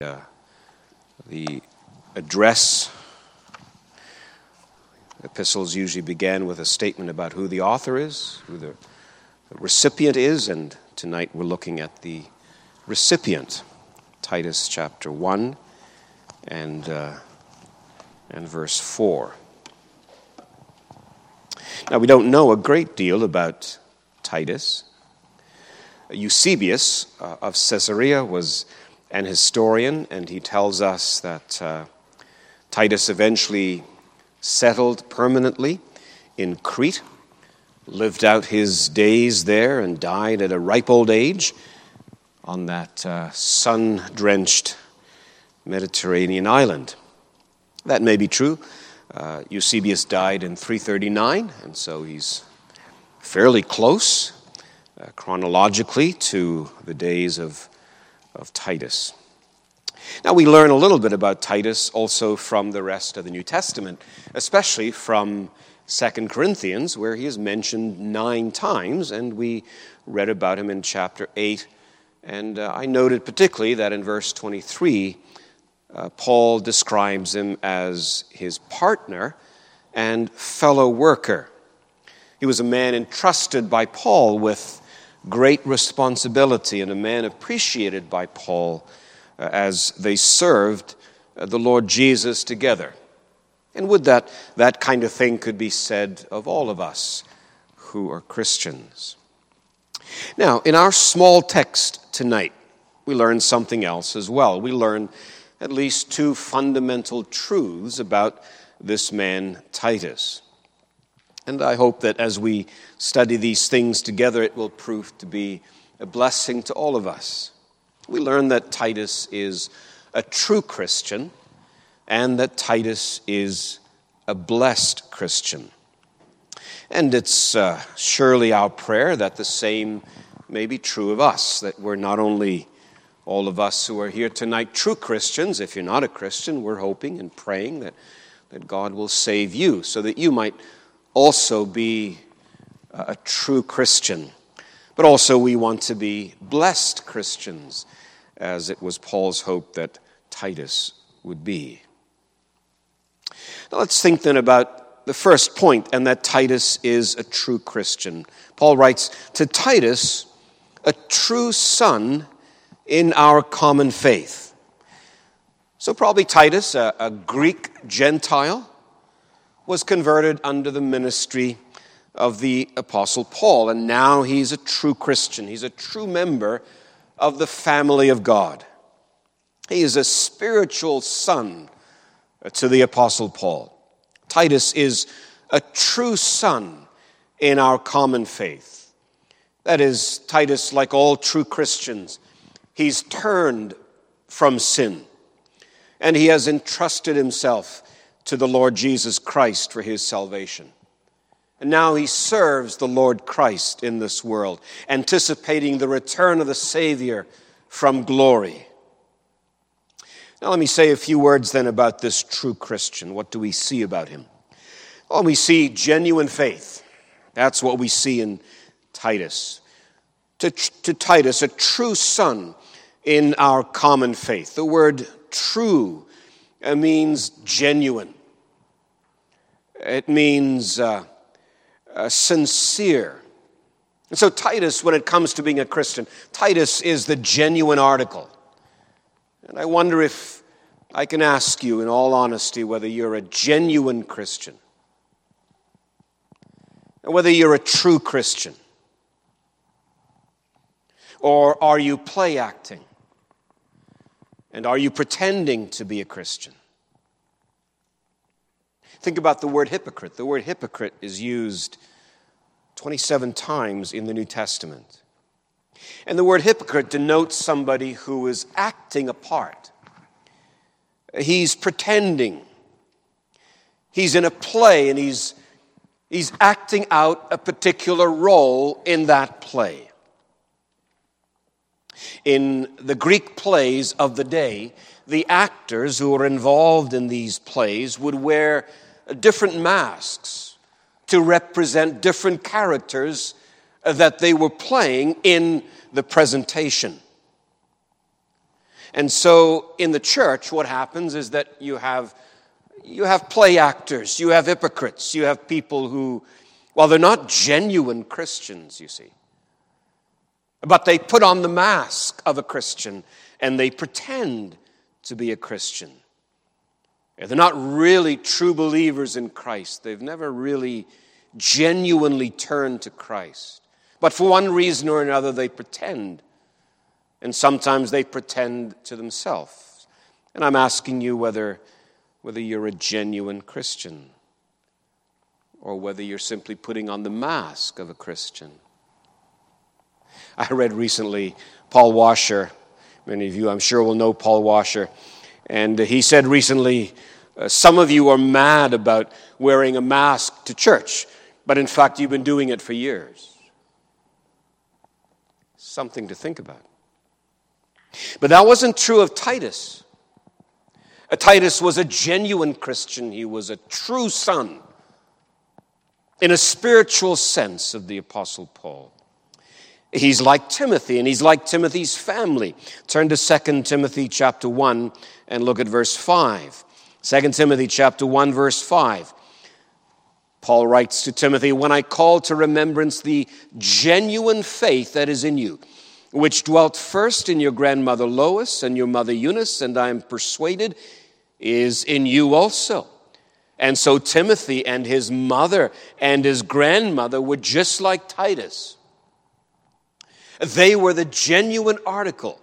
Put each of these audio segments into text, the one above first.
The address epistles usually began with a statement about who the author is, who the recipient is, and tonight we're looking at the recipient, Titus chapter 1 and verse 4. Now, we don't know a great deal about Titus. Eusebius of Caesarea was an historian, and he tells us that Titus eventually settled permanently in Crete, lived out his days there, and died at a ripe old age on that sun-drenched Mediterranean island. That may be true. Eusebius died in 339, and so he's fairly close chronologically to the days of Titus. Now, we learn a little bit about Titus also from the rest of the New Testament, especially from 2 Corinthians, where he is mentioned 9 times, and we read about him in chapter 8. And I noted particularly that in verse 23, Paul describes him as his partner and fellow worker. He was a man entrusted by Paul with great responsibility, and a man appreciated by Paul as they served the Lord Jesus together. And would that kind of thing could be said of all of us who are Christians. Now, in our small text tonight, we learn something else as well. We learn at least 2 fundamental truths about this man, Titus. And I hope that as we study these things together, it will prove to be a blessing to all of us. We learn that Titus is a true Christian and that Titus is a blessed Christian. And it's surely our prayer that the same may be true of us, that we're not only all of us who are here tonight true Christians. If you're not a Christian, we're hoping and praying that God will save you so that you might also be a true Christian. But also we want to be blessed Christians, as it was Paul's hope that Titus would be. Now let's think then about the first point, and that Titus is a true Christian. Paul writes, to Titus, a true son in our common faith. So probably Titus, a Greek Gentile, was converted under the ministry of the Apostle Paul, and now he's a true Christian. He's a true member of the family of God. He is a spiritual son to the Apostle Paul. Titus is a true son in our common faith. That is, Titus, like all true Christians, he's turned from sin, and he has entrusted himself to the Lord Jesus Christ for his salvation. And now he serves the Lord Christ in this world, anticipating the return of the Savior from glory. Now let me say a few words then about this true Christian. What do we see about him? Well, we see genuine faith. That's what we see in Titus. To Titus, a true son in our common faith. The word true means genuine. It means sincere. And so Titus, when it comes to being a Christian, Titus is the genuine article. And I wonder if I can ask you in all honesty whether you're a genuine Christian, and whether you're a true Christian, or are you play acting? And are you pretending to be a Christian? Think about the word hypocrite. The word hypocrite is used 27 times in the New Testament. And the word hypocrite denotes somebody who is acting a part. He's pretending. He's in a play, and he's acting out a particular role in that play. In the Greek plays of the day, the actors who were involved in these plays would wear different masks to represent different characters that they were playing in the presentation. And so in the church, what happens is that you have play actors, you have hypocrites, you have people who, well, they're not genuine Christians, you see. But they put on the mask of a Christian and they pretend to be a Christian. They're not really true believers in Christ. They've never really genuinely turned to Christ. But for one reason or another, they pretend. And sometimes they pretend to themselves. And I'm asking you whether you're a genuine Christian or whether you're simply putting on the mask of a Christian. I read recently Paul Washer. Many of you, I'm sure, will know Paul Washer. And he said recently, some of you are mad about wearing a mask to church, but in fact, you've been doing it for years. Something to think about. But that wasn't true of Titus. Titus was a genuine Christian. He was a true son, in a spiritual sense, of the Apostle Paul. He's like Timothy, and he's like Timothy's family. Turn to 2 Timothy chapter 1 and look at verse 5. 2 Timothy chapter 1, verse 5. Paul writes to Timothy, "When I call to remembrance the genuine faith that is in you, which dwelt first in your grandmother Lois and your mother Eunice, and I am persuaded is in you also." And so Timothy and his mother and his grandmother were just like Titus. They were the genuine article.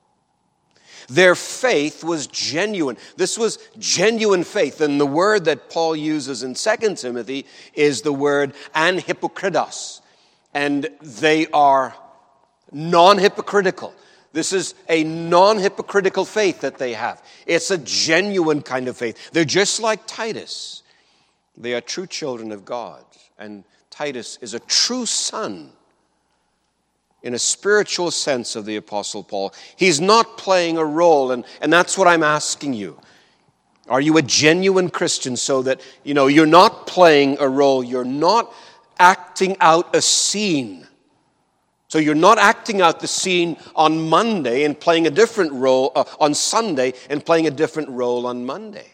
Their faith was genuine. This was genuine faith. And the word that Paul uses in 2 Timothy is the word anhypokritos. And they are non-hypocritical. This is a non-hypocritical faith that they have. It's a genuine kind of faith. They're just like Titus. They are true children of God. And Titus is a true son in a spiritual sense of the Apostle Paul. He's not playing a role, and that's what I'm asking you. Are you a genuine Christian so that, you're not playing a role, you're not acting out a scene. So you're not acting out the scene on Monday and playing a different role on Sunday and playing a different role on Monday.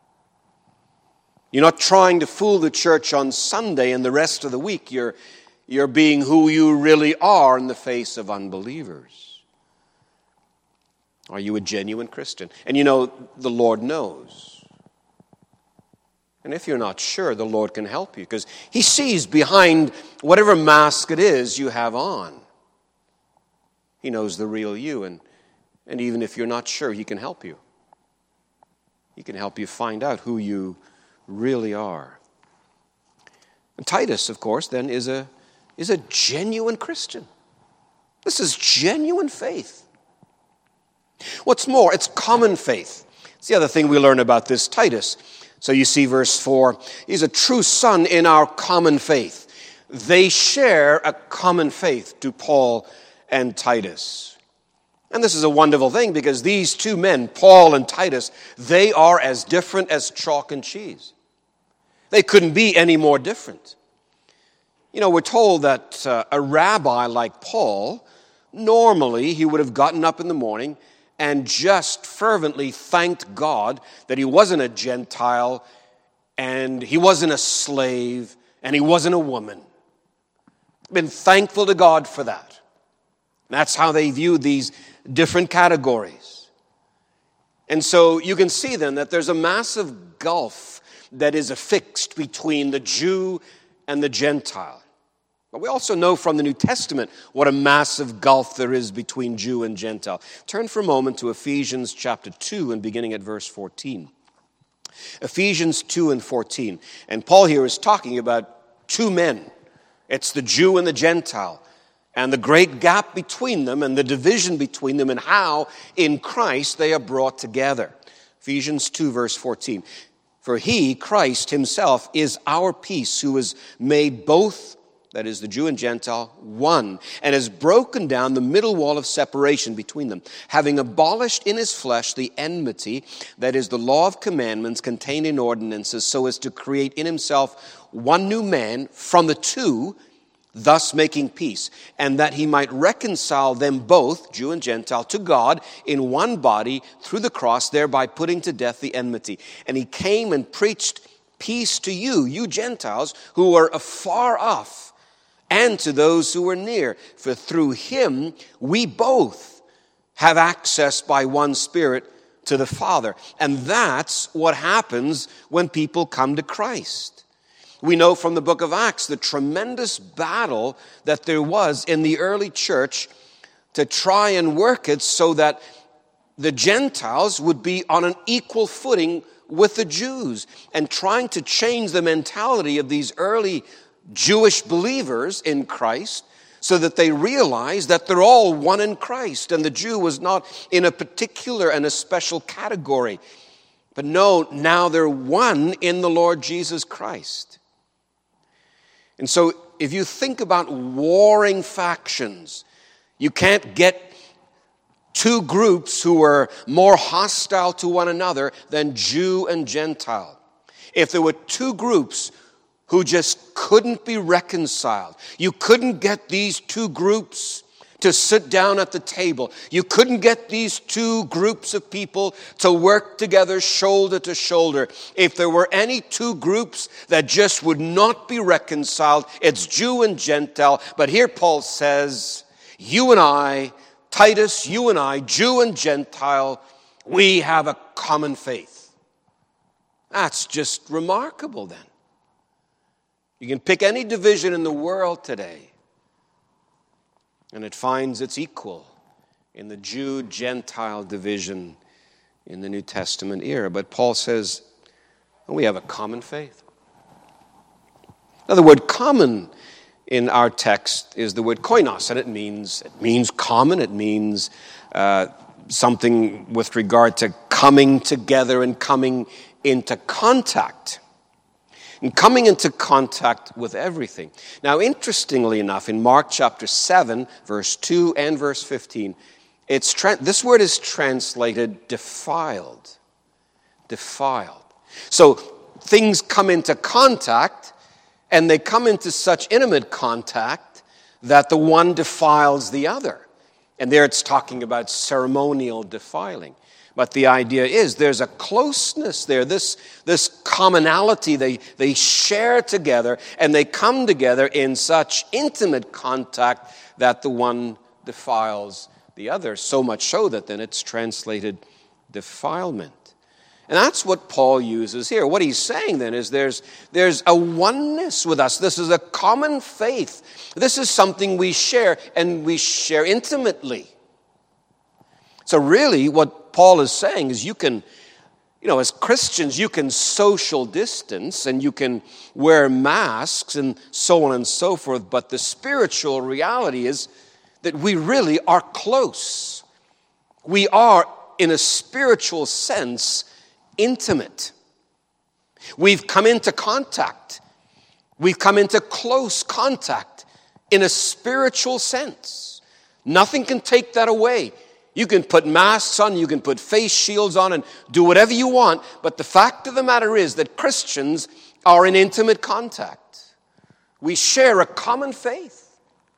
You're not trying to fool the church on Sunday and the rest of the week. You're being who you really are in the face of unbelievers. Are you a genuine Christian? And the Lord knows. And if you're not sure, the Lord can help you because He sees behind whatever mask it is you have on. He knows the real you, and even if you're not sure, He can help you. He can help you find out who you really are. And Titus, of course, then is a genuine Christian. This is genuine faith. What's more, it's common faith. It's the other thing we learn about this Titus. So you see verse 4, he's a true son in our common faith. They share a common faith to Paul and Titus. And this is a wonderful thing because these two men, Paul and Titus, they are as different as chalk and cheese. They couldn't be any more different. We're told that a rabbi like Paul, normally he would have gotten up in the morning and just fervently thanked God that he wasn't a Gentile and he wasn't a slave and he wasn't a woman. Been thankful to God for that. That's how they view these different categories. And so you can see then that there's a massive gulf that is affixed between the Jew and the Gentile. But we also know from the New Testament what a massive gulf there is between Jew and Gentile. Turn for a moment to Ephesians chapter 2 and beginning at verse 14. Ephesians 2 and 14. And Paul here is talking about two men. It's the Jew and the Gentile. And the great gap between them and the division between them and how in Christ they are brought together. Ephesians 2 verse 14. For He, Christ Himself, is our peace, who has made both, that is the Jew and Gentile, one, and has broken down the middle wall of separation between them, having abolished in His flesh the enmity, that is the law of commandments contained in ordinances, so as to create in Himself one new man from the two, thus making peace, and that he might reconcile them both, Jew and Gentile, to God in one body through the cross, thereby putting to death the enmity. And he came and preached peace to you, you Gentiles, who were afar off, and to those who were near. For through him we both have access by one Spirit to the Father. And that's what happens when people come to Christ. We know from the book of Acts the tremendous battle that there was in the early church to try and work it so that the Gentiles would be on an equal footing with the Jews, and trying to change the mentality of these early Jewish believers in Christ so that they realize that they're all one in Christ, and the Jew was not in a particular and a special category. But no, now they're one in the Lord Jesus Christ. And so if you think about warring factions, you can't get two groups who are more hostile to one another than Jew and Gentile. If there were two groups who just couldn't be reconciled, you couldn't get these two groups to sit down at the table. You couldn't get these two groups of people to work together shoulder to shoulder. If there were any two groups that just would not be reconciled, it's Jew and Gentile. But here Paul says, you and I, Titus, you and I, Jew and Gentile, we have a common faith. That's just remarkable then. You can pick any division in the world today, and it finds its equal in the Jew-Gentile division in the New Testament era. But Paul says, we have a common faith. Now, the word common in our text is the word koinos, and it means common. It means something with regard to coming together and coming into contact. And coming into contact with everything. Now, interestingly enough, in Mark chapter 7, verse 2 and verse 15, this word is translated defiled. Defiled. So things come into contact, and they come into such intimate contact that the one defiles the other. And there it's talking about ceremonial defiling. But the idea is there's a closeness there, this commonality they share together, and they come together in such intimate contact that the one defiles the other, so much so that then it's translated defilement. And that's what Paul uses here. What he's saying then is there's a oneness with us. This is a common faith. This is something we share, and we share intimately. So really what Paul is saying is you can, as Christians, you can social distance and you can wear masks and so on and so forth, but the spiritual reality is that we really are close. We are, in a spiritual sense, intimate. We've come into contact. We've come into close contact in a spiritual sense. Nothing can take that away. You can put masks on, you can put face shields on and do whatever you want, but the fact of the matter is that Christians are in intimate contact. We share a common faith.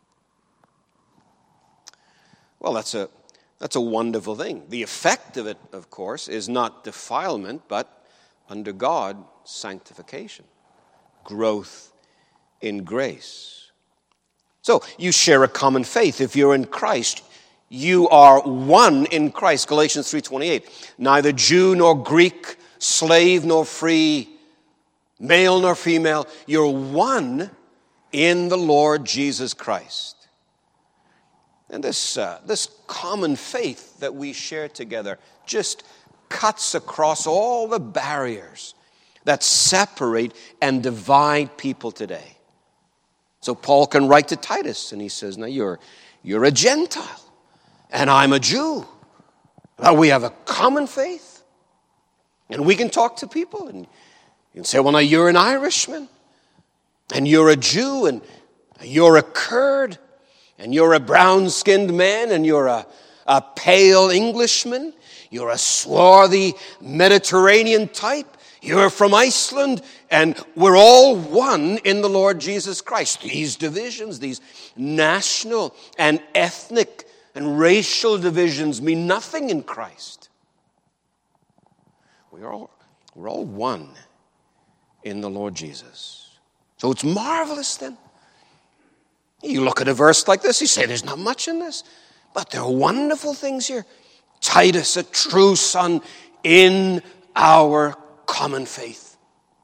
Well, that's a wonderful thing. The effect of it, of course, is not defilement, but under God, sanctification, growth in grace. So you share a common faith. If you're in Christ, you are one in Christ. Galatians 3:28. Neither Jew nor Greek, slave nor free, male nor female. You're one in the Lord Jesus Christ. And this common faith that we share together just cuts across all the barriers that separate and divide people today. So Paul can write to Titus and he says, now you're a Gentile. And I'm a Jew. Well, we have a common faith. And we can talk to people. And you can say, well, now you're an Irishman. And you're a Jew. And you're a Kurd. And you're a brown-skinned man. And you're a pale Englishman. You're a swarthy Mediterranean type. You're from Iceland, and we're all one in the Lord Jesus Christ. These divisions, these national and ethnic and racial divisions mean nothing in Christ. We're all one in the Lord Jesus. So it's marvelous then. You look at a verse like this, you say there's not much in this, but there are wonderful things here. Titus, a true son in our common faith.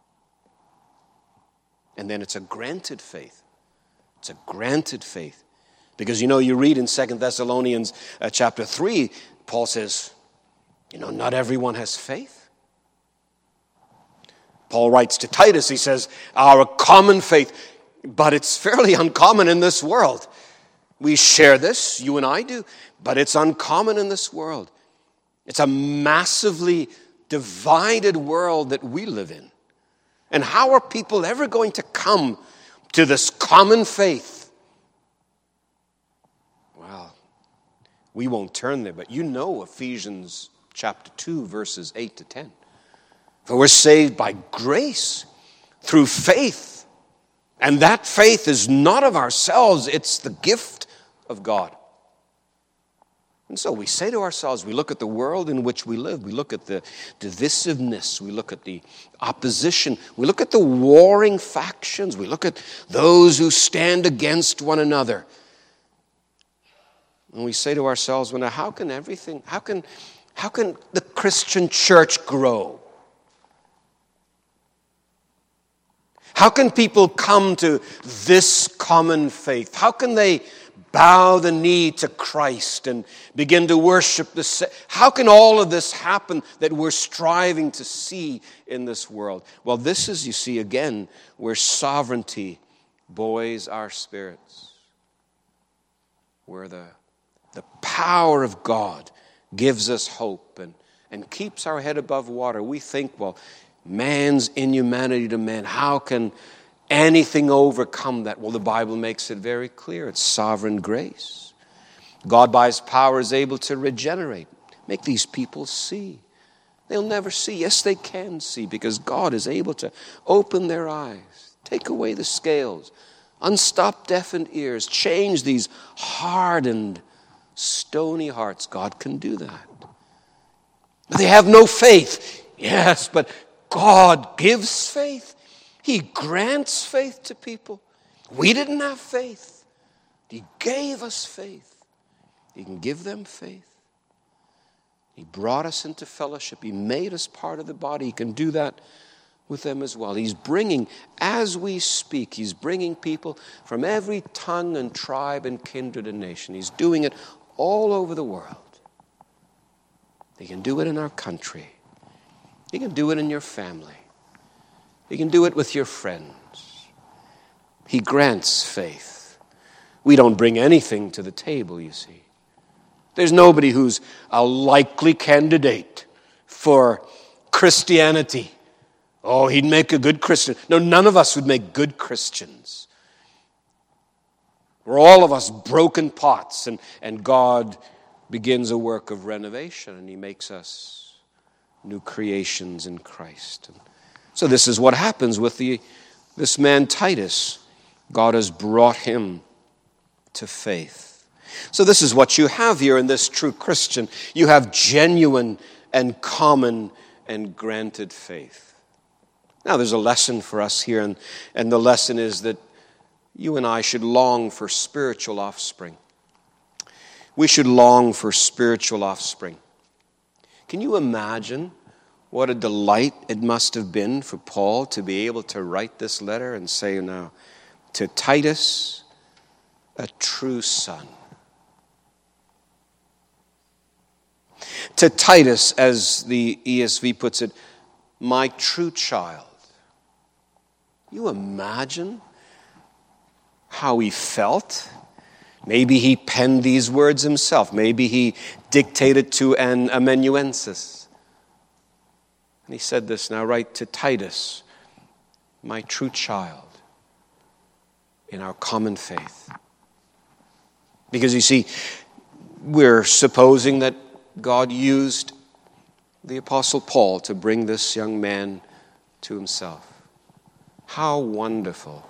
And then it's a granted faith. It's a granted faith. Because you read in 2 Thessalonians chapter 3, Paul says, not everyone has faith. Paul writes to Titus, he says, our common faith, but it's fairly uncommon in this world. We share this, you and I do, but it's uncommon in this world. It's a massively divided world that we live in. And how are people ever going to come to this common faith? Well, we won't turn there, but Ephesians chapter 2, verses 8 to 10. For we're saved by grace through faith. And that faith is not of ourselves, it's the gift of God. And so we say to ourselves, we look at the world in which we live, we look at the divisiveness, we look at the opposition, we look at the warring factions, we look at those who stand against one another. And we say to ourselves, well, now how can the Christian church grow? How can people come to this common faith? How can they bow the knee to Christ and begin to worship how can all of this happen that we're striving to see in this world? Well, this is, you see, again, where sovereignty buoys our spirits. Where the power of God gives us hope and keeps our head above water. We think, well, man's inhumanity to man, how can anything overcome that? Well, the Bible makes it very clear. It's sovereign grace. God, by his power, is able to regenerate, make these people see. They'll never see. Yes, they can see, because God is able to open their eyes, take away the scales, unstop deafened ears, change these hardened, stony hearts. God can do that. They have no faith. Yes, but God gives faith. He grants faith to people. We didn't have faith. He gave us faith. He can give them faith. He brought us into fellowship. He made us part of the body. He can do that with them as well. He's bringing, as we speak, he's bringing people from every tongue and tribe and kindred and nation. He's doing it all over the world. He can do it in our country. He can do it in your family. He can do it with your friends. He grants faith. We don't bring anything to the table, you see. There's nobody who's a likely candidate for Christianity. Oh, he'd make a good Christian. No, none of us would make good Christians. We're all of us broken pots, and God begins a work of renovation, and he makes us new creations in Christ. And so this is what happens with this man Titus. God has brought him to faith. So this is what you have here in this true Christian. You have genuine and common and granted faith. Now there's a lesson for us here, and the lesson is that you and I should long for spiritual offspring. We should long for spiritual offspring. Can you imagine what a delight it must have been for Paul to be able to write this letter and say, now, to Titus, a true son. To Titus, as the ESV puts it, my true child. You imagine how he felt? Maybe he penned these words himself. Maybe he dictated to an amanuensis. And he said this, now write to Titus, my true child, in our common faith. Because you see, we're supposing that God used the Apostle Paul to bring this young man to himself. How wonderful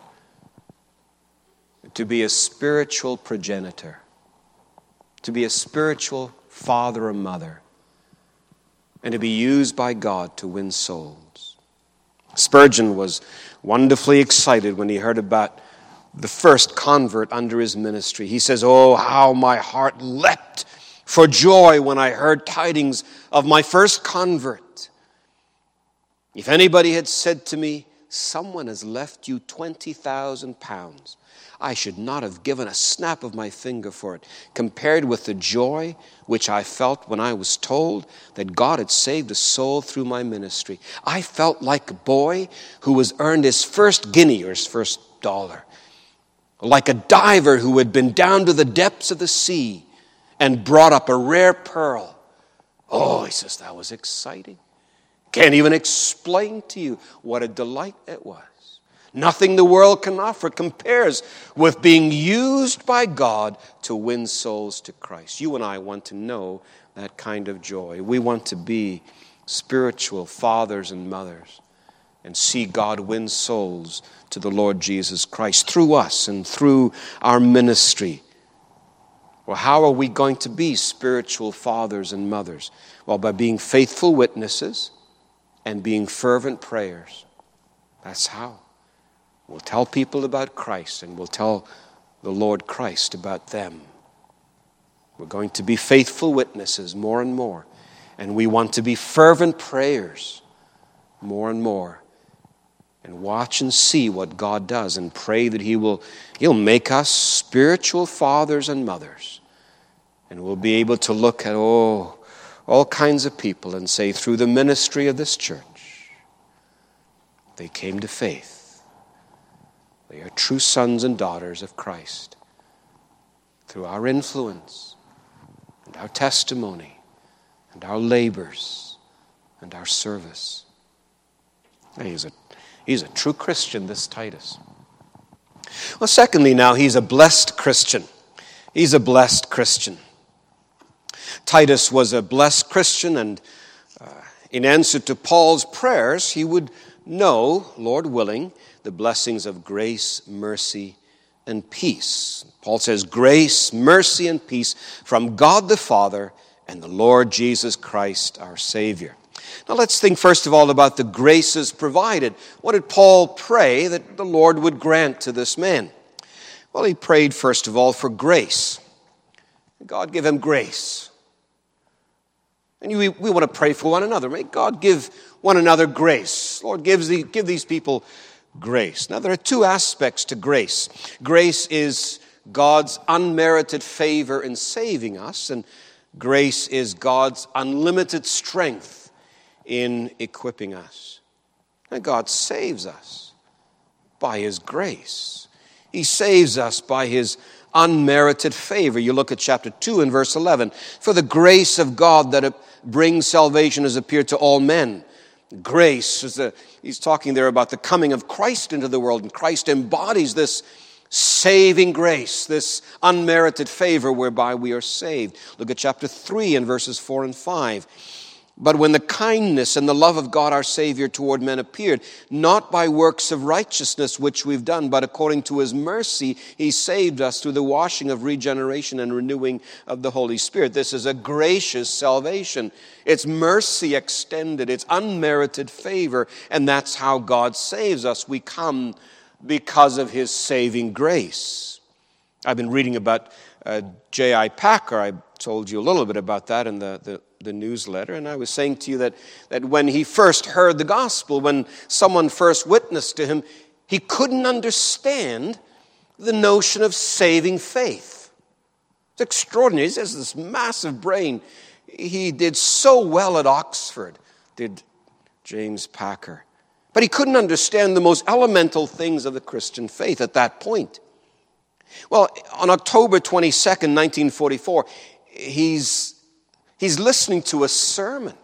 to be a spiritual progenitor, to be a spiritual father or mother, and to be used by God to win souls. Spurgeon was wonderfully excited when he heard about the first convert under his ministry. He says, "Oh, how my heart leapt for joy when I heard tidings of my first convert. If anybody had said to me, 'Someone has left you 20,000 pounds,' I should not have given a snap of my finger for it, compared with the joy which I felt when I was told that God had saved a soul through my ministry. I felt like a boy who has earned his first guinea or his first dollar, like a diver who had been down to the depths of the sea and brought up a rare pearl. Oh," he says, "that was exciting. Can't even explain to you what a delight it was. Nothing the world can offer compares with being used by God to win souls to Christ." You and I want to know that kind of joy. We want to be spiritual fathers and mothers and see God win souls to the Lord Jesus Christ through us and through our ministry. Well, how are we going to be spiritual fathers and mothers? Well, by being faithful witnesses and being fervent prayers. That's how. We'll tell people about Christ, and we'll tell the Lord Christ about them. We're going to be faithful witnesses more and more, and we want to be fervent prayers more and more, and watch and see what God does, and pray that He'll make us spiritual fathers and mothers, and we'll be able to look at all kinds of people and say, through the ministry of this church, they came to faith. They are true sons and daughters of Christ through our influence and our testimony and our labors and our service. He's a true Christian, this Titus. Well, secondly now, he's a blessed Christian. He's a blessed Christian. Titus was a blessed Christian, and in answer to Paul's prayers, he would know, Lord willing, the blessings of grace, mercy, and peace. Paul says, grace, mercy, and peace from God the Father and the Lord Jesus Christ, our Savior. Now let's think first of all about the graces provided. What did Paul pray that the Lord would grant to this man? Well, he prayed first of all for grace. God give him grace. And we want to pray for one another. May God give one another grace. Lord, give these people grace. Now, there are two aspects to grace. Grace is God's unmerited favor in saving us, and grace is God's unlimited strength in equipping us. And God saves us by His grace. He saves us by His unmerited favor. You look at chapter 2 and verse 11. For the grace of God that brings salvation has appeared to all men. Grace he's talking there about the coming of Christ into the world, and Christ embodies this saving grace, this unmerited favor whereby we are saved. Look at chapter 3 and verses 4 and 5. But when the kindness and the love of God our Savior toward men appeared, not by works of righteousness which we've done, but according to His mercy, He saved us through the washing of regeneration and renewing of the Holy Spirit. This is a gracious salvation. It's mercy extended. It's unmerited favor. And that's how God saves us. We come because of His saving grace. I've been reading about J.I. Packer. I told you a little bit about that in the newsletter, and I was saying to you that when he first heard the gospel, when someone first witnessed to him, he couldn't understand the notion of saving faith. It's extraordinary. He has this massive brain. He did so well at Oxford, did James Packer. But he couldn't understand the most elemental things of the Christian faith at that point. Well, on October 22nd, 1944, he's listening to a sermon.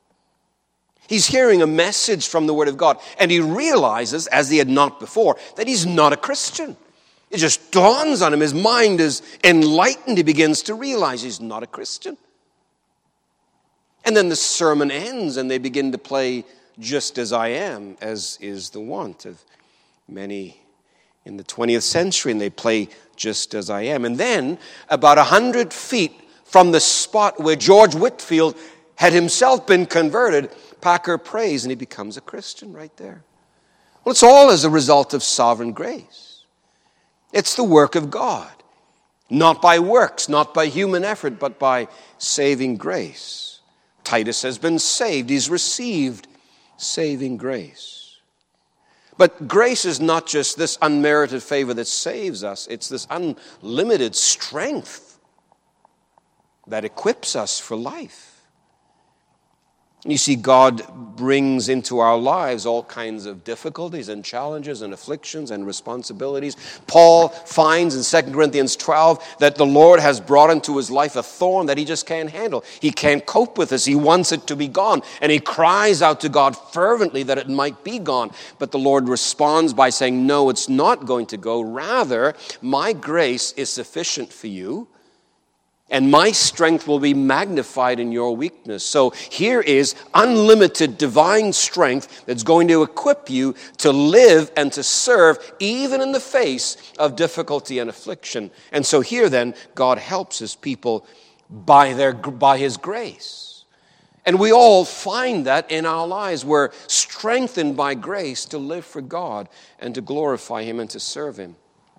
He's hearing a message from the Word of God, and he realizes, as he had not before, that he's not a Christian. It just dawns on him. His mind is enlightened. He begins to realize he's not a Christian. And then the sermon ends, and they begin to play just as I am, as is the wont of many in the 20th century, and they play just as I am. And then, about 100 feet from the spot where George Whitefield had himself been converted, Packer prays and he becomes a Christian right there. Well, it's all as a result of sovereign grace. It's the work of God, not by works, not by human effort, but by saving grace. Titus has been saved. He's received saving grace. But grace is not just this unmerited favor that saves us. It's this unlimited strength that equips us for life. You see, God brings into our lives all kinds of difficulties and challenges and afflictions and responsibilities. Paul finds in 2 Corinthians 12 that the Lord has brought into his life a thorn that he just can't handle. He can't cope with this. He wants it to be gone. And he cries out to God fervently that it might be gone. But the Lord responds by saying, no, it's not going to go. Rather, my grace is sufficient for you, and my strength will be magnified in your weakness. So here is unlimited divine strength that's going to equip you to live and to serve even in the face of difficulty and affliction. And so here then, God helps his people by his grace. And we all find that in our lives. We're strengthened by grace to live for God and to glorify him and to serve him.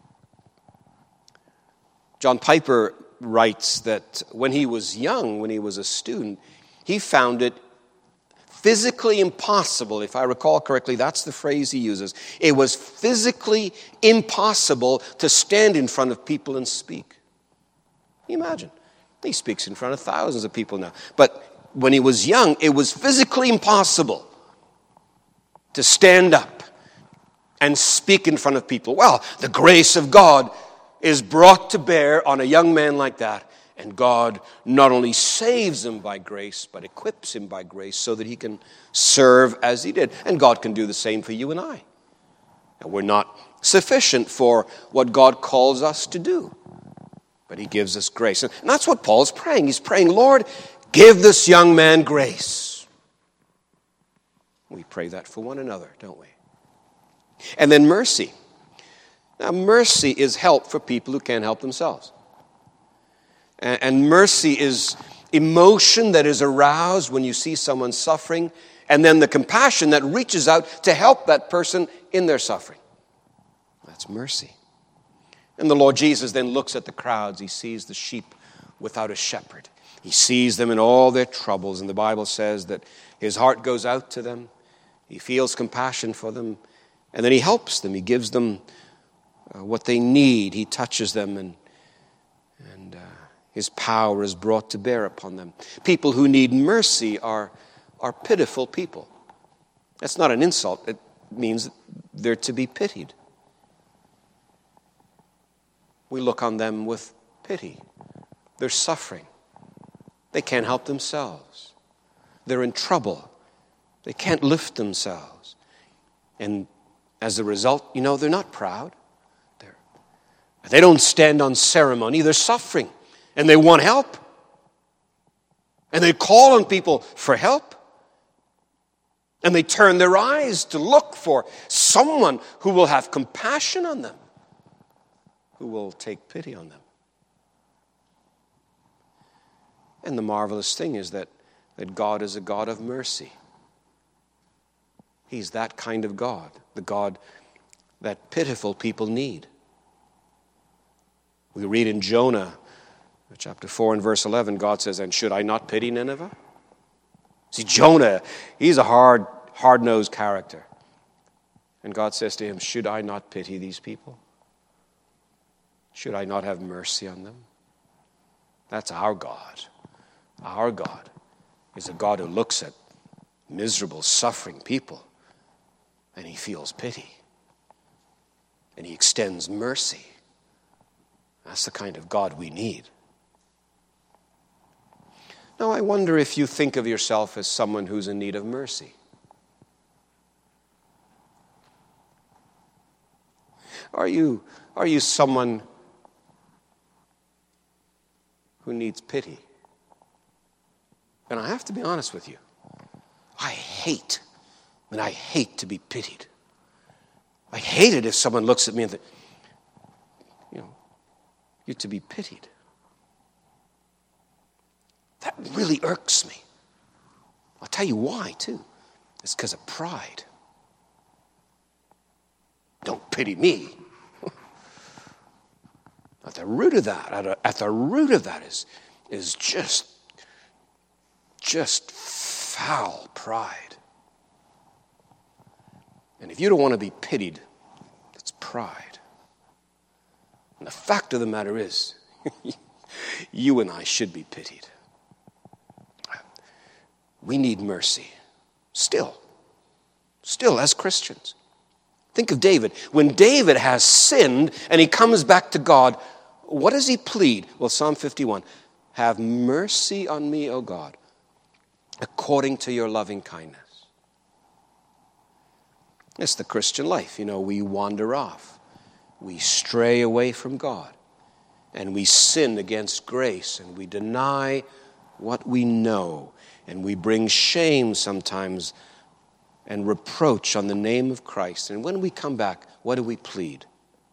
John Piper writes that when he was young, when he was a student, he found it physically impossible. If I recall correctly, that's the phrase he uses. It was physically impossible to stand in front of people and speak. Can you imagine? He speaks in front of thousands of people now. But when he was young, it was physically impossible to stand up and speak in front of people. Well, the grace of God is brought to bear on a young man like that, and God not only saves him by grace, but equips him by grace so that he can serve as he did. And God can do the same for you and I. And we're not sufficient for what God calls us to do, but he gives us grace. And that's what Paul's praying. He's praying, Lord, give this young man grace. We pray that for one another, don't we? And then mercy. Now, mercy is help for people who can't help themselves. And mercy is emotion that is aroused when you see someone suffering, and then the compassion that reaches out to help that person in their suffering. That's mercy. And the Lord Jesus then looks at the crowds. He sees the sheep without a shepherd. He sees them in all their troubles, and the Bible says that his heart goes out to them. He feels compassion for them, and then he helps them. He gives them what they need. He touches them, and his power is brought to bear upon them. People who need mercy are pitiful people. That's not an insult. It means they're to be pitied. We look on them with pity. They're suffering. They can't help themselves. They're in trouble. They can't lift themselves. And as a result, they're not proud. They don't stand on ceremony. They're suffering, and they want help. And they call on people for help. And they turn their eyes to look for someone who will have compassion on them, who will take pity on them. And the marvelous thing is that God is a God of mercy. He's that kind of God, the God that pitiful people need. We read in Jonah, chapter 4 and verse 11, God says, and should I not pity Nineveh? See, Jonah, he's a hard-nosed character. And God says to him, should I not pity these people? Should I not have mercy on them? That's our God. Our God is a God who looks at miserable, suffering people, and he feels pity. And he extends mercy. That's the kind of God we need. Now, I wonder if you think of yourself as someone who's in need of mercy. Are you someone who needs pity? And I have to be honest with you. I hate And I hate to be pitied. I hate it if someone looks at me and thinks, you're to be pitied. That really irks me. I'll tell you why, too. It's because of pride. Don't pity me. At the root of that is just foul pride. And if you don't want to be pitied, it's pride. And the fact of the matter is, you and I should be pitied. We need mercy. Still as Christians. Think of David. When David has sinned and he comes back to God, what does he plead? Well, Psalm 51, have mercy on me, O God, according to your loving kindness. It's the Christian life. We wander off. We stray away from God. And we sin against grace. And we deny what we know. And we bring shame sometimes and reproach on the name of Christ. And when we come back, what do we plead?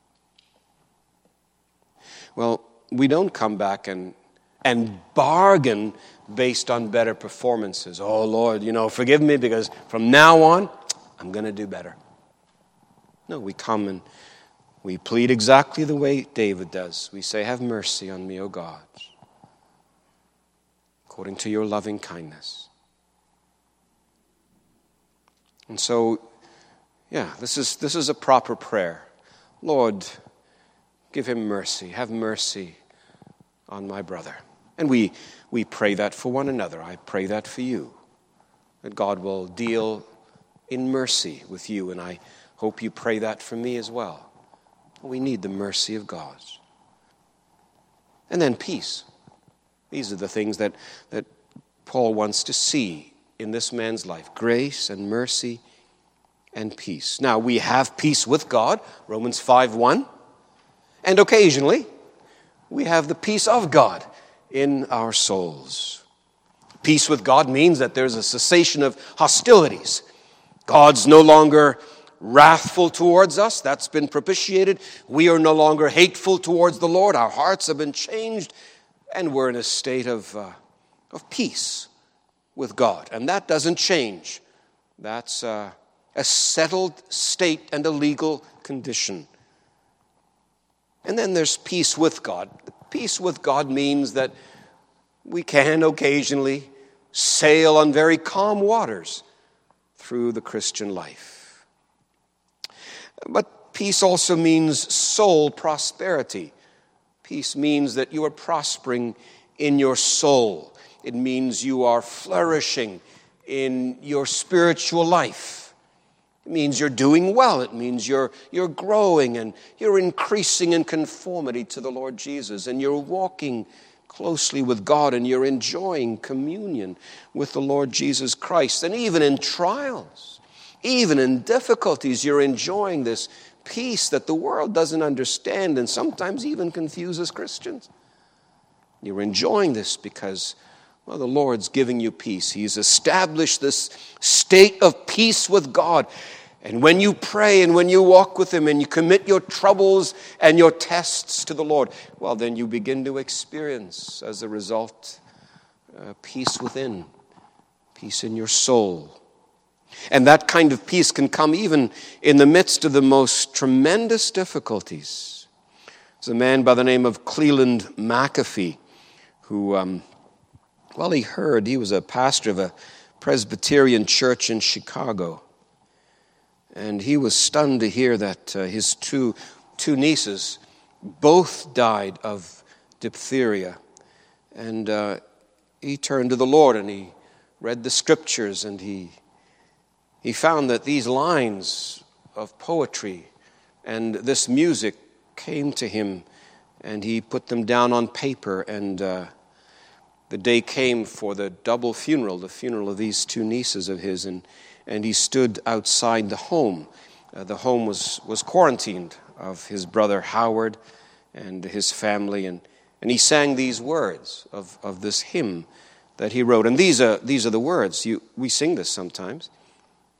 Well, we don't come back and bargain based on better performances. Oh, Lord, forgive me because from now on, I'm going to do better. No, we come and we plead exactly the way David does. We say, have mercy on me, O God, according to your loving kindness. And so, this is a proper prayer. Lord, give him mercy. Have mercy on my brother. And we pray that for one another. I pray that for you, that God will deal in mercy with you. And I hope you pray that for me as well. We need the mercy of God. And then peace. These are the things that Paul wants to see in this man's life. Grace and mercy and peace. Now, we have peace with God, Romans 5:1. And occasionally, we have the peace of God in our souls. Peace with God means that there's a cessation of hostilities. God's no longer wrathful towards us. That's been propitiated. We are no longer hateful towards the Lord. Our hearts have been changed, and we're in a state of peace with God. And that doesn't change. That's a settled state and a legal condition. And then there's peace with God. Peace with God means that we can occasionally sail on very calm waters through the Christian life. But peace also means soul prosperity. Peace means that you are prospering in your soul. It means you are flourishing in your spiritual life. It means you're doing well. It means you're growing and you're increasing in conformity to the Lord Jesus. And you're walking closely with God and you're enjoying communion with the Lord Jesus Christ. And even in trials, even in difficulties, you're enjoying this peace that the world doesn't understand and sometimes even confuses Christians. You're enjoying this because, the Lord's giving you peace. He's established this state of peace with God. And when you pray and when you walk with Him and you commit your troubles and your tests to the Lord, then you begin to experience, as a result, peace within, peace in your soul. And that kind of peace can come even in the midst of the most tremendous difficulties. There's a man by the name of Cleland McAfee who, he was a pastor of a Presbyterian church in Chicago. And he was stunned to hear that his two nieces both died of diphtheria. And he turned to the Lord and he read the scriptures and he found that these lines of poetry and this music came to him, and he put them down on paper, and the day came for the double funeral, the funeral of these two nieces of his, and he stood outside the home. The home was quarantined of his brother Howard and his family, and he sang these words of this hymn that he wrote. And these are the words. We sing this sometimes.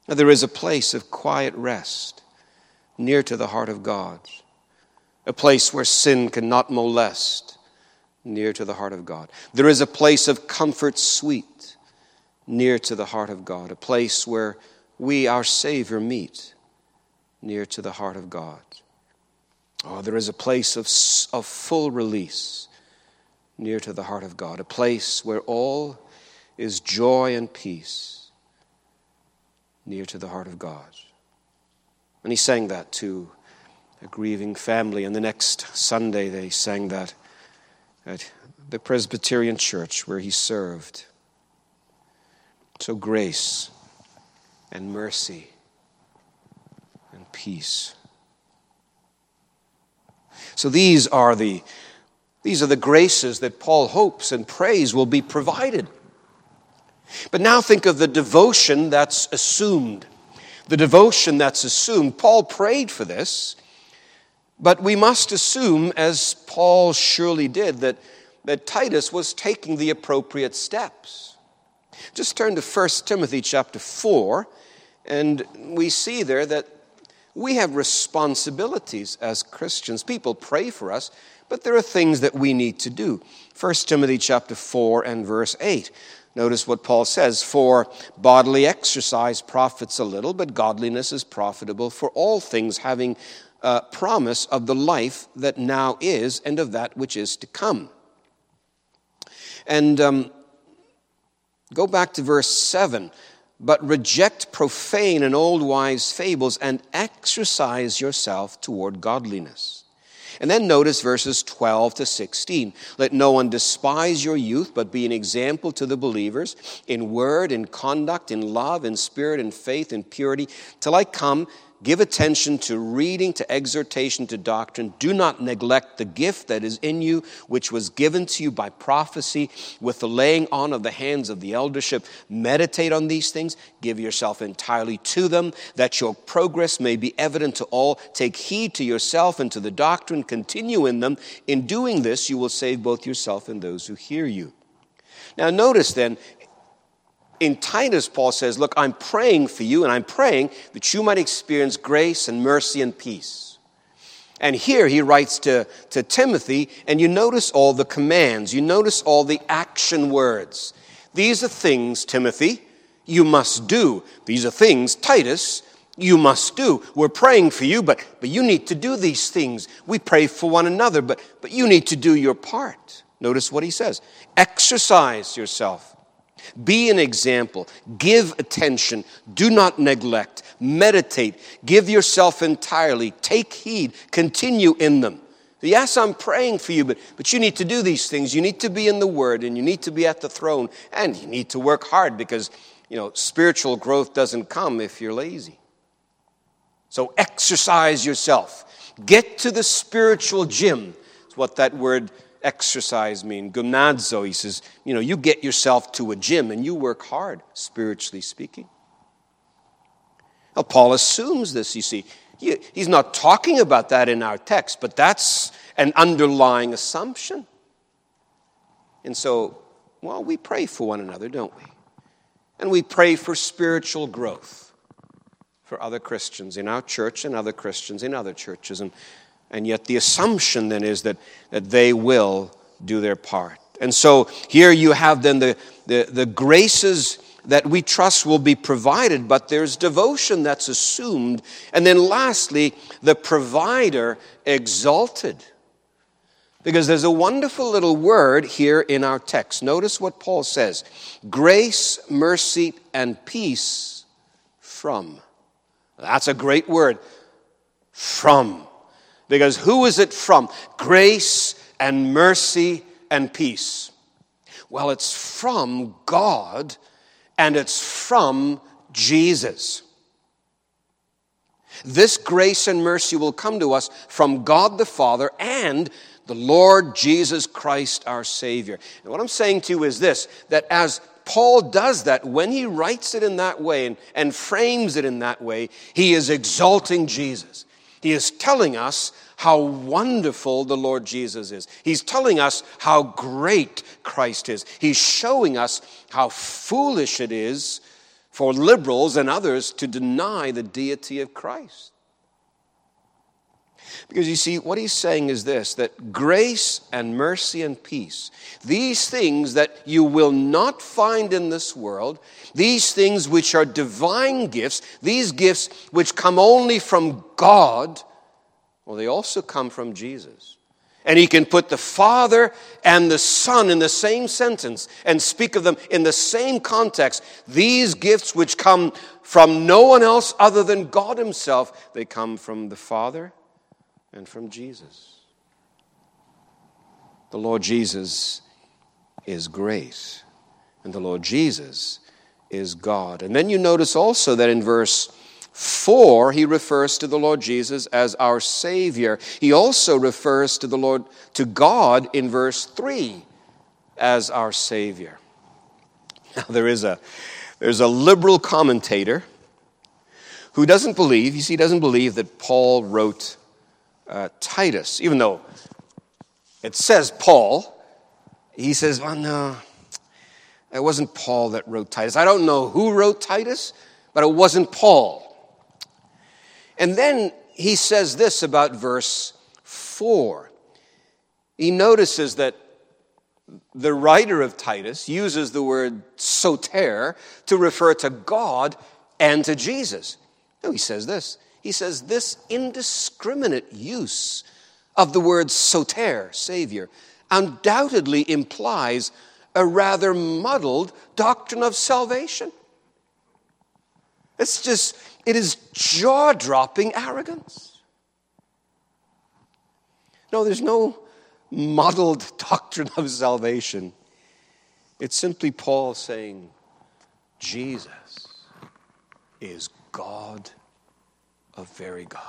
Now, there is a place of quiet rest near to the heart of God, a place where sin cannot molest, near to the heart of God. There is a place of comfort sweet, near to the heart of God, a place where we, our Savior, meet, near to the heart of God. Oh, there is a place of full release, near to the heart of God, a place where all is joy and peace, near to the heart of God. And he sang that to a grieving family, and the next Sunday they sang that at the Presbyterian church where he served. So grace and mercy and peace. So these are the graces that Paul hopes and prays will be provided. But now think of the devotion that's assumed. The devotion that's assumed. Paul prayed for this, but we must assume, as Paul surely did, that Titus was taking the appropriate steps. Just turn to 1 Timothy chapter 4, and we see there that we have responsibilities as Christians. People pray for us, but there are things that we need to do. 1 Timothy chapter 4 and verse 8. Notice what Paul says, "For bodily exercise profits a little, but godliness is profitable for all things, having promise of the life that now is and of that which is to come." And go back to verse 7. "But reject profane and old wives' fables, and exercise yourself toward godliness." And then notice verses 12 to 16. "Let no one despise your youth, but be an example to the believers in word, in conduct, in love, in spirit, in faith, in purity. Till I come, give attention to reading, to exhortation, to doctrine. Do not neglect the gift that is in you, which was given to you by prophecy, with the laying on of the hands of the eldership. Meditate on these things. Give yourself entirely to them, that your progress may be evident to all. Take heed to yourself and to the doctrine. Continue in them. In doing this, you will save both yourself and those who hear you." Now notice then, in Titus, Paul says, look, I'm praying for you, and I'm praying that you might experience grace and mercy and peace. And here he writes to Timothy, and you notice all the commands. You notice all the action words. These are things, Timothy, you must do. These are things, Titus, you must do. We're praying for you, but you need to do these things. We pray for one another, but you need to do your part. Notice what he says. Exercise yourself. Be an example. Give attention. Do not neglect. Meditate. Give yourself entirely. Take heed. Continue in them. Yes, I'm praying for you, but you need to do these things. You need to be in the Word, and you need to be at the throne, and you need to work hard because, spiritual growth doesn't come if you're lazy. So exercise yourself. Get to the spiritual gym. That's what that word exercise mean, gymnazo. He says, you get yourself to a gym and you work hard, spiritually speaking. Now, Paul assumes this, you see. He's not talking about that in our text, but that's an underlying assumption. And so, we pray for one another, don't we? And we pray for spiritual growth for other Christians in our church and other Christians in other churches. And yet the assumption then is that they will do their part. And so here you have then the graces that we trust will be provided, but there's devotion that's assumed. And then lastly, the provider exalted. Because there's a wonderful little word here in our text. Notice what Paul says. Grace, mercy, and peace from. That's a great word. From. Because who is it from? Grace and mercy and peace. Well, it's from God, and it's from Jesus. This grace and mercy will come to us from God the Father and the Lord Jesus Christ our Savior. And what I'm saying to you is this, that as Paul does that, when he writes it in that way and frames it in that way, he is exalting Jesus. He is telling us how wonderful the Lord Jesus is. He's telling us how great Christ is. He's showing us how foolish it is for liberals and others to deny the deity of Christ. Because you see, what he's saying is this, that grace and mercy and peace, these things that you will not find in this world, these things which are divine gifts, these gifts which come only from God, well, they also come from Jesus. And he can put the Father and the Son in the same sentence and speak of them in the same context. These gifts which come from no one else other than God himself, they come from the Father and from Jesus. The Lord Jesus is great, and the Lord Jesus is God. And then you notice also that in verse 4, he refers to the Lord Jesus as our Savior. He also refers to God in verse 3 as our Savior. Now there's a liberal commentator who doesn't believe that Paul wrote Titus, even though it says Paul. He says, well, no, it wasn't Paul that wrote Titus. I don't know who wrote Titus, but it wasn't Paul. And then he says this about verse 4. He notices that the writer of Titus uses the word soter to refer to God and to Jesus. No, he says this. He says this indiscriminate use of the word soter, Savior, undoubtedly implies a rather muddled doctrine of salvation. It is jaw-dropping arrogance. No, there's no muddled doctrine of salvation. It's simply Paul saying, Jesus is God of very God,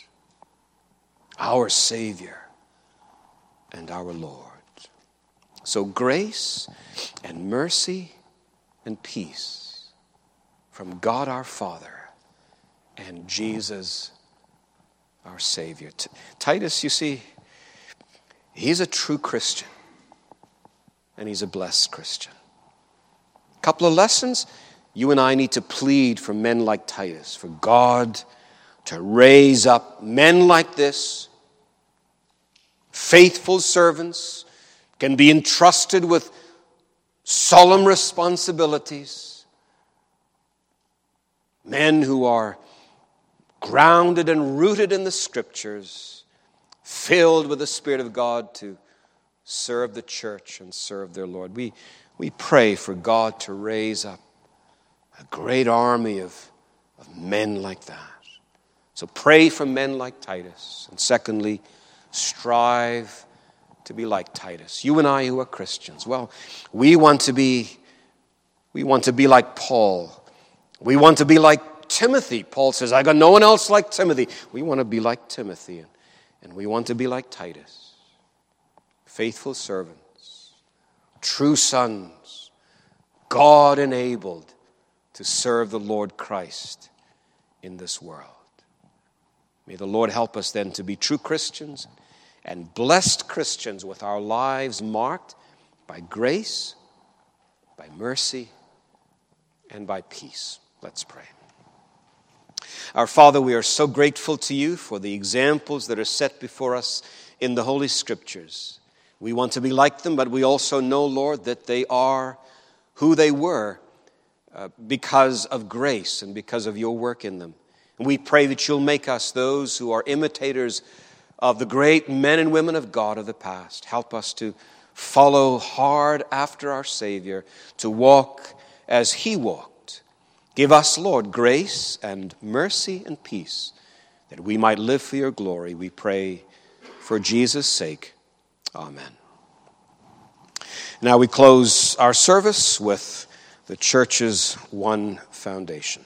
our Savior and our Lord. So grace and mercy and peace from God our Father and Jesus our Savior. Titus, you see, he's a true Christian, and he's a blessed Christian. A couple of lessons. You and I need to plead for men like Titus, for God to raise up men like this, faithful servants, can be entrusted with solemn responsibilities, men who are grounded and rooted in the Scriptures, filled with the Spirit of God to serve the church and serve their Lord. We pray for God to raise up a great army of men like that. So pray for men like Titus. And secondly, strive to be like Titus. You and I who are Christians, well, we want to be like Paul. We want to be like Timothy. Paul says, I got no one else like Timothy. We want to be like Timothy, and we want to be like Titus. Faithful servants, true sons, God-enabled to serve the Lord Christ in this world. May the Lord help us then to be true Christians and blessed Christians with our lives marked by grace, by mercy, and by peace. Let's pray. Our Father, we are so grateful to you for the examples that are set before us in the Holy Scriptures. We want to be like them, but we also know, Lord, that they are who they were because of grace and because of your work in them. And we pray that you'll make us those who are imitators of the great men and women of God of the past. Help us to follow hard after our Savior, to walk as he walked. Give us, Lord, grace and mercy and peace, that we might live for your glory. We pray for Jesus' sake. Amen. Now we close our service with the church's one foundation.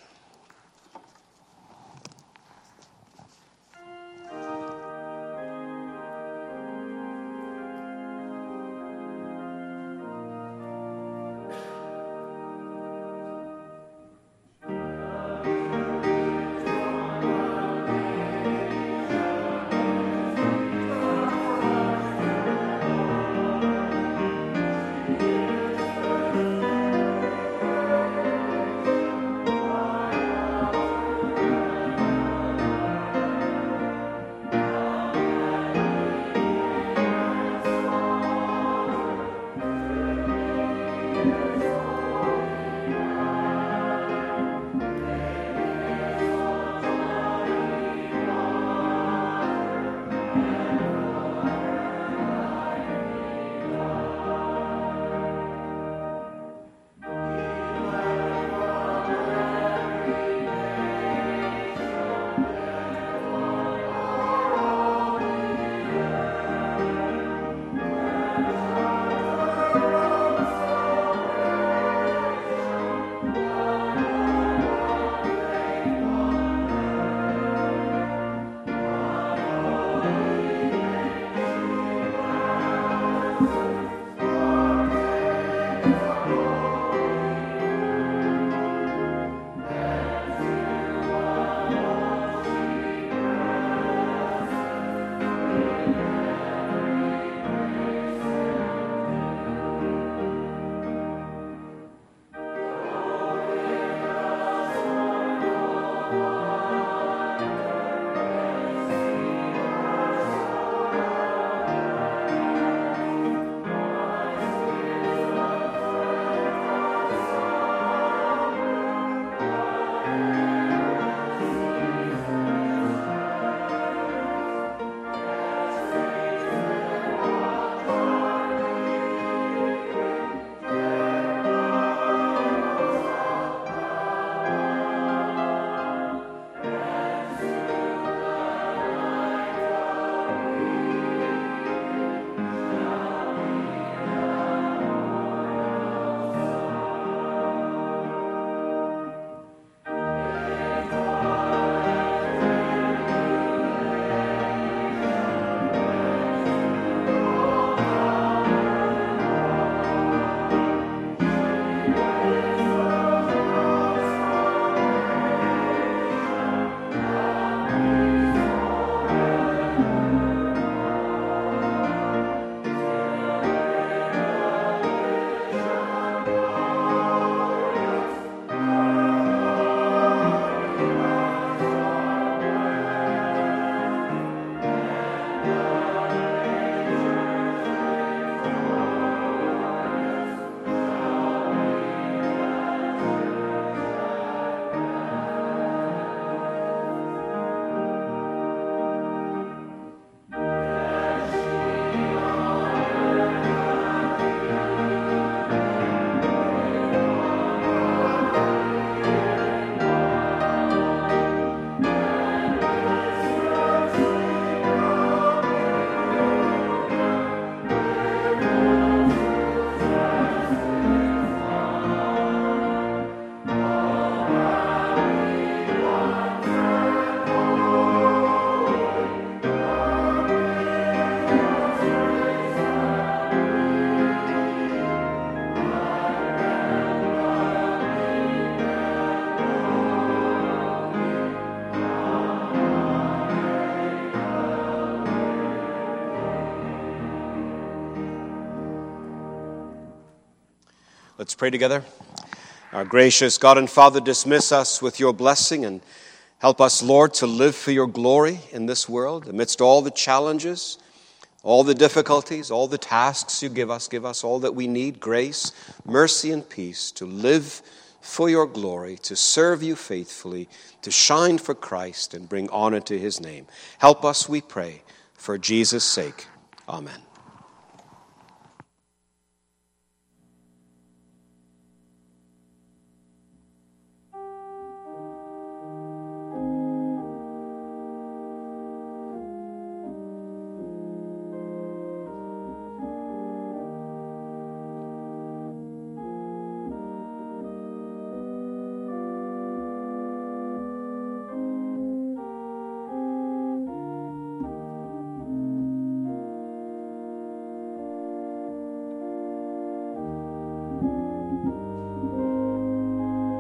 Let's pray together. Our gracious God and Father, dismiss us with your blessing and help us, Lord, to live for your glory in this world amidst all the challenges, all the difficulties, all the tasks you give us. Give us all that we need, grace, mercy, and peace to live for your glory, to serve you faithfully, to shine for Christ and bring honor to his name. Help us, we pray, for Jesus' sake. Amen.